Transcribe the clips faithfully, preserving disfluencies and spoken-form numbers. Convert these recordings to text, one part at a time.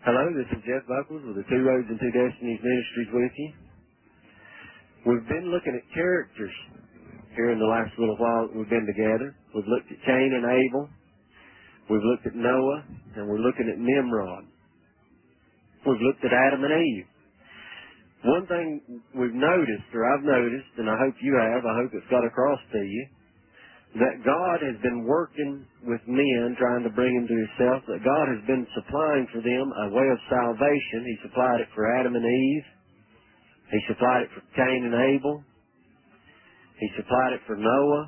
Hello, this is Jeff Buckles with the Two Roads and Two Destinies Ministries with you. We've been looking at characters here in the last little while that we've been together. We've looked at Cain and Abel. We've looked at Noah, and we're looking at Nimrod. We've looked at Adam and Eve. One thing we've noticed, or I've noticed, and I hope you have, I hope it's got across to you, that God has been working with men, trying to bring them to Himself, that God has been supplying for them a way of salvation. He supplied it for Adam and Eve. He supplied it for Cain and Abel. He supplied it for Noah.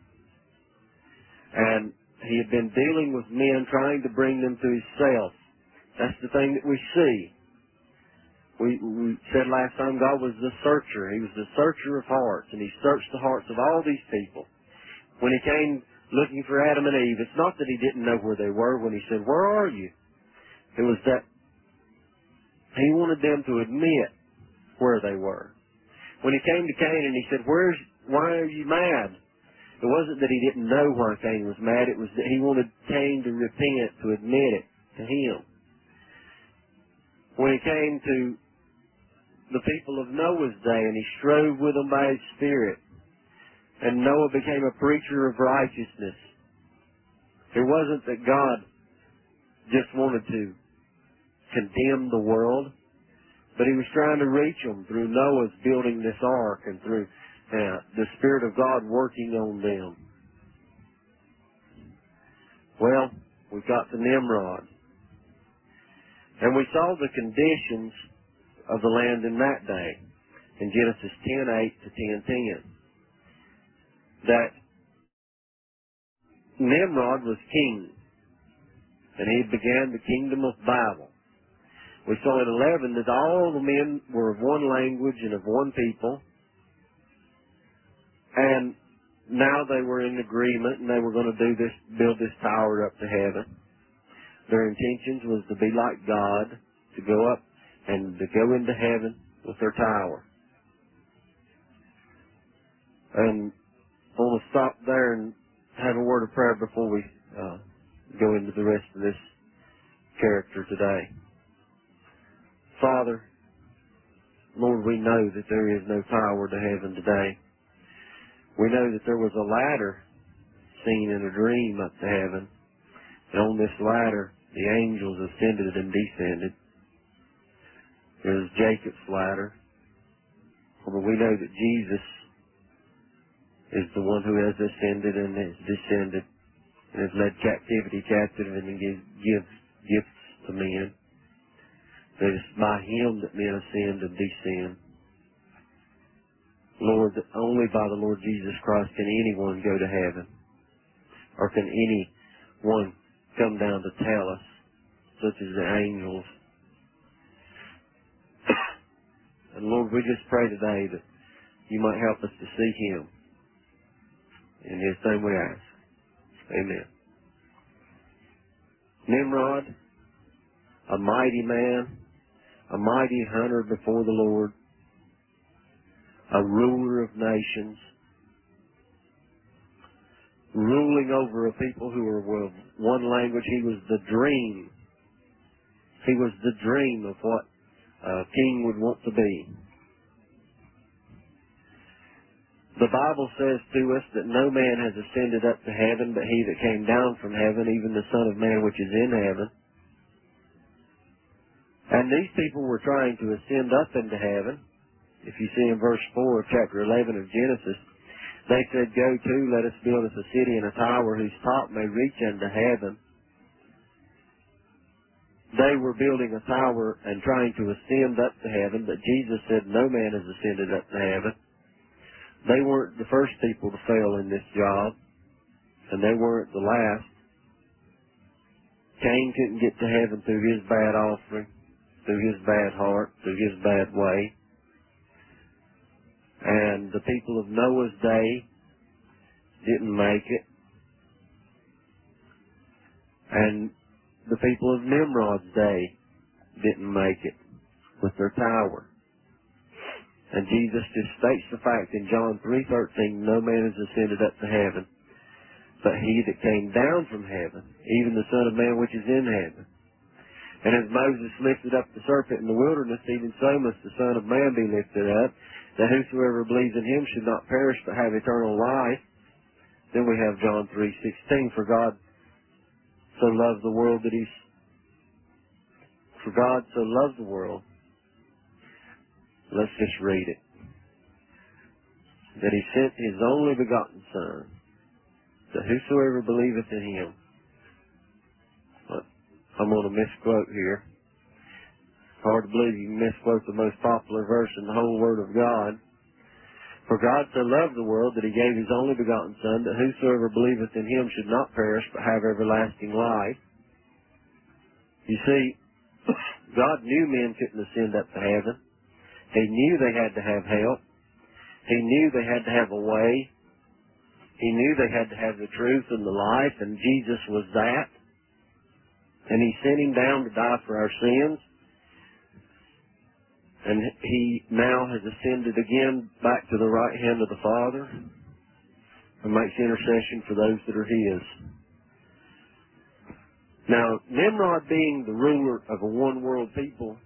And He had been dealing with men, trying to bring them to Himself. That's the thing that we see. We, we said last time God was the searcher. He was the searcher of hearts, and He searched the hearts of all these people. When He came looking for Adam and Eve, it's not that He didn't know where they were when He said, "Where are you?" It was that He wanted them to admit where they were. When He came to Cain and He said, "Where's, why are you mad?" It wasn't that He didn't know why Cain was mad. It was that He wanted Cain to repent, to admit it to Him. When He came to the people of Noah's day and He strove with them by His Spirit, and Noah became a preacher of righteousness. It wasn't that God just wanted to condemn the world, but He was trying to reach them through Noah's building this ark and through uh, the Spirit of God working on them. Well, we got to Nimrod. And we saw the conditions of the land in that day in Genesis ten eight to ten ten. That Nimrod was king, and he began the kingdom of Babel. We saw in eleven that all the men were of one language and of one people, and now they were in agreement, and they were going to do this, build this tower up to heaven. Their intentions was to be like God, to go up and to go into heaven with their tower. And I want to stop there and have a word of prayer before we uh, go into the rest of this character today. Father, Lord, we know that there is no tower to heaven today. We know that there was a ladder seen in a dream up to heaven. And on this ladder, the angels ascended and descended. It was Jacob's ladder. But we know that Jesus is the one who has ascended and has descended and has led captivity captive and gives, gives gifts to men. That it's by Him that men ascend and descend. Lord, that only by the Lord Jesus Christ can anyone go to heaven, or can anyone come down to tell us, such as the angels. And Lord, we just pray today that You might help us to see Him. In His name we ask. Amen. Nimrod, a mighty man, a mighty hunter before the Lord, a ruler of nations, ruling over a people who were of one language. He was the dream. He was the dream of what a king would want to be. The Bible says to us that no man has ascended up to heaven but He that came down from heaven, even the Son of Man which is in heaven. And these people were trying to ascend up into heaven. If you see in verse four of chapter eleven of Genesis, they said, "Go to, let us build us a city and a tower whose top may reach unto heaven." They were building a tower and trying to ascend up to heaven, but Jesus said, "No man has ascended up to heaven." They weren't the first people to fail in this job, and they weren't the last. Cain couldn't get to heaven through his bad offering, through his bad heart, through his bad way. And the people of Noah's day didn't make it. And the people of Nimrod's day didn't make it with their tower. And Jesus just states the fact in John three thirteen, "No man has ascended up to heaven, but He that came down from heaven, even the Son of Man which is in heaven." And as Moses lifted up the serpent in the wilderness, even so must the Son of Man be lifted up, that whosoever believes in him should not perish but have eternal life. Then we have John three sixteen, for God so loved the world that he's, for God so loved the world. Let's just read it. That he sent his only begotten Son, that whosoever believeth in him. I'm going to misquote here. Hard to believe you can misquote the most popular verse in the whole Word of God. For God so loved the world that he gave his only begotten Son, that whosoever believeth in him should not perish but have everlasting life. You see, God knew men couldn't ascend up to heaven. He knew they had to have help. He knew they had to have a way. He knew they had to have the truth and the life, and Jesus was that. And he sent him down to die for our sins. And he now has ascended again back to the right hand of the Father and makes intercession for those that are his. Now, Nimrod being the ruler of a one-world people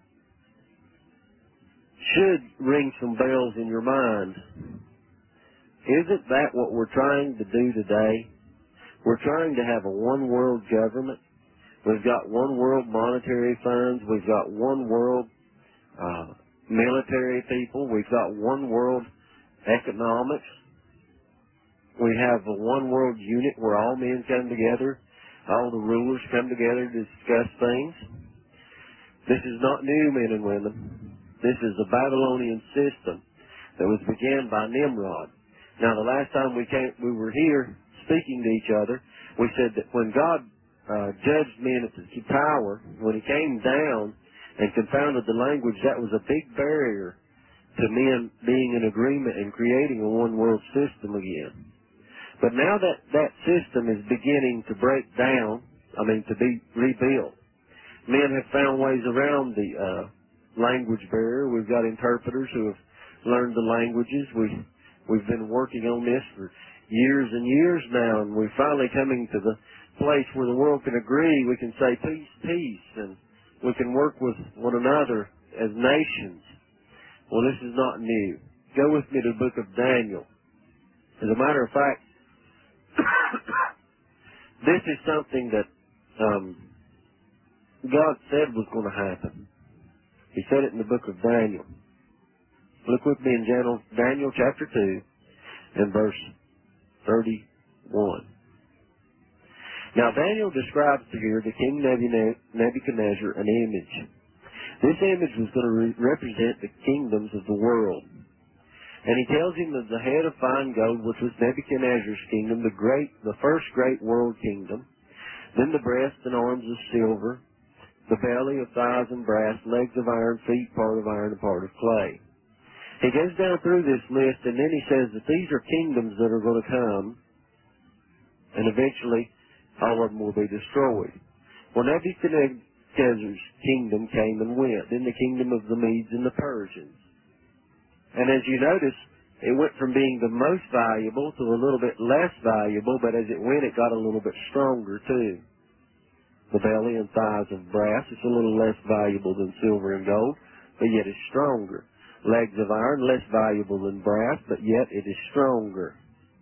should ring some bells in your mind. Isn't that what we're trying to do today? We're trying to have a one-world government. We've got one world monetary funds. We've got one world uh, military people. We've got one world economics. We have a one world unit where all men come together. All the rulers come together to discuss things. This is not new, men and women. This is a Babylonian system that was began by Nimrod. Now, the last time we came, we were here speaking to each other, we said that when God Uh, judged men at the tower, when he came down and confounded the language, that was a big barrier to men being in agreement and creating a one-world system again. But now that that system is beginning to break down, I mean to be rebuilt, men have found ways around the uh, language barrier. We've got interpreters who have learned the languages. We, we've been working on this for years and years now, and we're finally coming to the place where the world can agree. We can say peace, peace, and we can work with one another as nations. Well, this is not new. Go with me to the book of Daniel. As a matter of fact, this is something that um, God said was going to happen. He said it in the book of Daniel. Look with me in Daniel, Daniel chapter two and verse thirty-one. Now, Daniel describes here to King Nebuchadnezzar an image. This image was going to re- represent the kingdoms of the world. And he tells him that the head of fine gold, which was Nebuchadnezzar's kingdom, the great, the first great world kingdom, then the breast and arms of silver, the belly of thighs and brass, legs of iron, feet part of iron and part of clay. He goes down through this list, and then he says that these are kingdoms that are going to come, and eventually all of them will be destroyed. Well, Nebuchadnezzar's kingdom came and went, then the kingdom of the Medes and the Persians. And as you notice, it went from being the most valuable to a little bit less valuable, but as it went, it got a little bit stronger too. The belly and thighs of brass, it's a little less valuable than silver and gold, but yet it's stronger. Legs of iron, less valuable than brass, but yet it is stronger.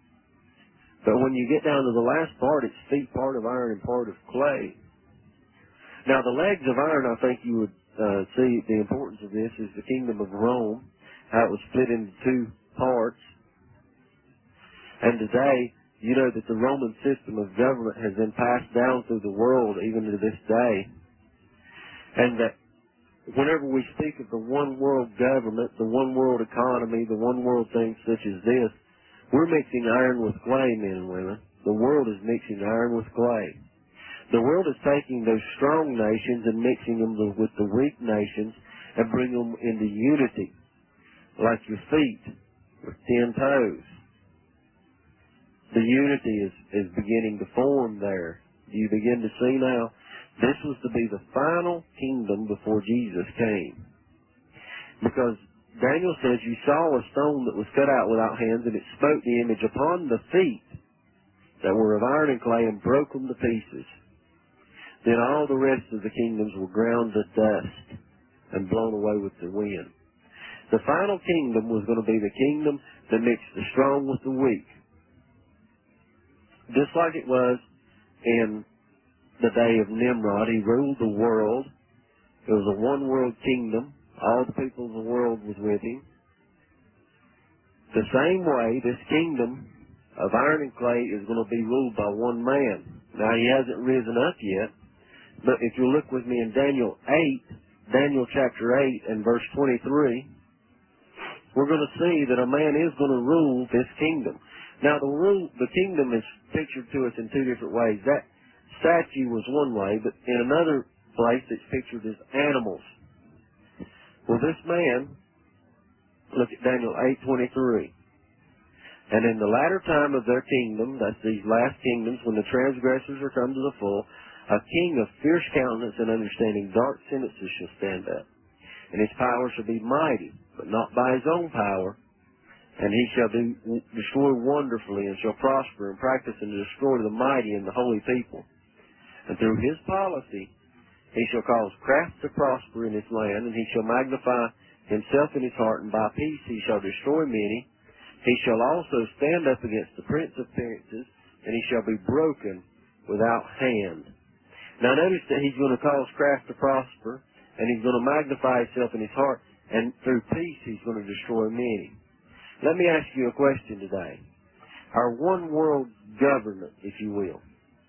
But when you get down to the last part, it's feet part of iron and part of clay. Now, the legs of iron, I think you would uh, see the importance of this is the kingdom of Rome, how it was split into two parts. And today, you know that the Roman system of government has been passed down through the world even to this day. And that whenever we speak of the one world government, the one world economy, the one world things such as this, we're mixing iron with clay, men and women. The world is mixing iron with clay. The world is taking those strong nations and mixing them with the weak nations and bringing them into unity, like your feet with ten toes. The unity is, is beginning to form there. Do you begin to see now? This was to be the final kingdom before Jesus came. Because Daniel says, you saw a stone that was cut out without hands, and it smote the image upon the feet that were of iron and clay and broke them to pieces. Then all the rest of the kingdoms were ground to dust and blown away with the wind. The final kingdom was going to be the kingdom that mixed the strong with the weak. Just like it was in the day of Nimrod, he ruled the world. It was a one-world kingdom. All the people of the world was with him. The same way, this kingdom of iron and clay is going to be ruled by one man. Now, he hasn't risen up yet, but if you look with me in Daniel eight, Daniel chapter eight and verse twenty-three, we're going to see that a man is going to rule this kingdom. Now, the rule, the kingdom is pictured to us in two different ways. That statue was one way, but in another place it's pictured as animals. Well, this man, look at Daniel eight twenty-three. And in the latter time of their kingdom, that's these last kingdoms, when the transgressors are come to the full, a king of fierce countenance and understanding dark sentences shall stand up. And his power shall be mighty, but not by his own power. And he shall do, destroy wonderfully, and shall prosper and practice and destroy the mighty and the holy people. And through his policy, he shall cause craft to prosper in his land, and he shall magnify himself in his heart, and by peace he shall destroy many. He shall also stand up against the prince of princes, and he shall be broken without hand. Now notice that he's going to cause craft to prosper, and he's going to magnify himself in his heart, and through peace he's going to destroy many. Let me ask you a question today. Our one world government, if you will,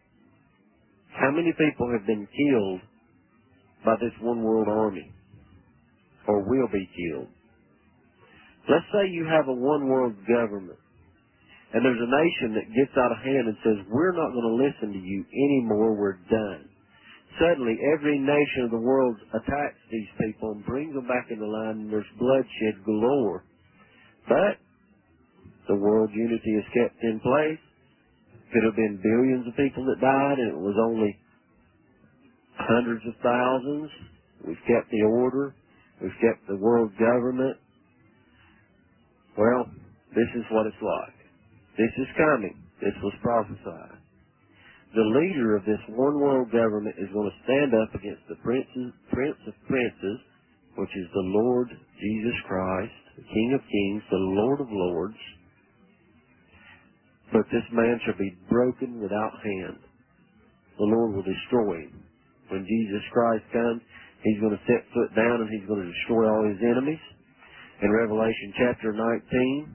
how many people have been killed by this one world army, or will be killed? Let's say you have a one world government, and there's a nation that gets out of hand and says, we're not going to listen to you anymore, we're done. Suddenly, every nation of the world attacks these people and brings them back into line, and there's bloodshed galore. But the world unity is kept in place. Could have been billions of people that died, and it was only hundreds of thousands. We've kept the order. We've kept the world government. Well, this is what it's like. This is coming. This was prophesied. The leader of this one world government is going to stand up against the princes, Prince of Princes, which is the Lord Jesus Christ, the King of Kings, the Lord of Lords. But this man shall be broken without hand. The Lord will destroy him. When Jesus Christ comes, he's going to set foot down and he's going to destroy all his enemies. In Revelation chapter nineteen,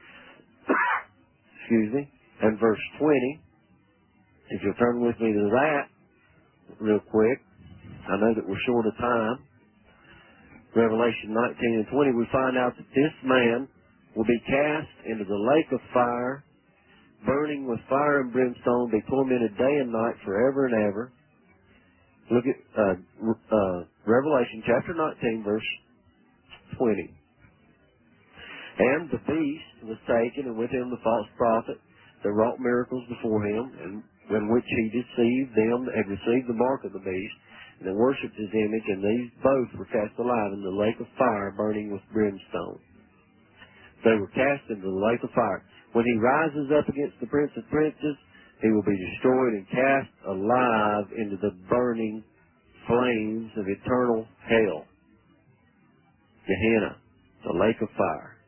excuse me, and verse twenty, if you'll turn with me to that real quick, I know that we're short of time. Revelation nineteen and twenty, we find out that this man will be cast into the lake of fire, burning with fire and brimstone, be tormented day and night forever and ever. Look at uh, uh, Revelation chapter nineteen, verse twenty. And the beast was taken, and with him the false prophet that wrought miracles before him, and in which he deceived them that had received the mark of the beast, and that worshipped his image, and these both were cast alive in the lake of fire, burning with brimstone. They were cast into the lake of fire. When he rises up against the Prince of Princes, he will be destroyed and cast alive into the burning flames of eternal hell. Gehenna, the lake of fire.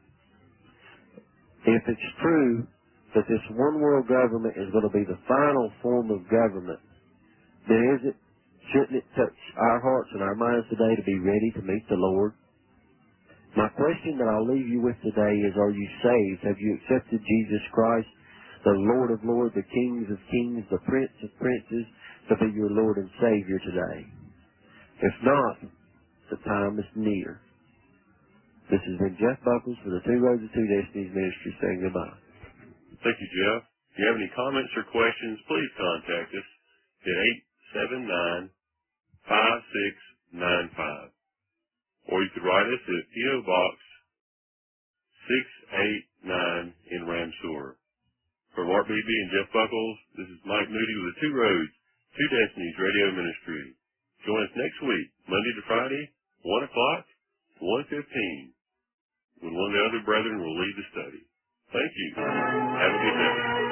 If it's true that this one world government is going to be the final form of government, then is it, shouldn't it touch our hearts and our minds today to be ready to meet the Lord? My question that I'll leave you with today is, are you saved? Have you accepted Jesus Christ, the Lord of Lords, the Kings of Kings, the Prince of Princes, to be your Lord and Savior today? If not, the time is near. This has been Jeff Buckles for the Two Roads to Two Destinies Ministry saying goodbye. Thank you, Jeff. If you have any comments or questions, please contact us at eight seven nine, five six nine five. Or you could write us at P O Box six eight nine in Ramseur. For Mark Beebe and Jeff Buckles, this is Mike Moody with the Two Roads, Two Destinies Radio Ministry. Join us next week, Monday to Friday, one o'clock to one fifteen, when one of the other brethren will lead the study. Thank you. Have a good day.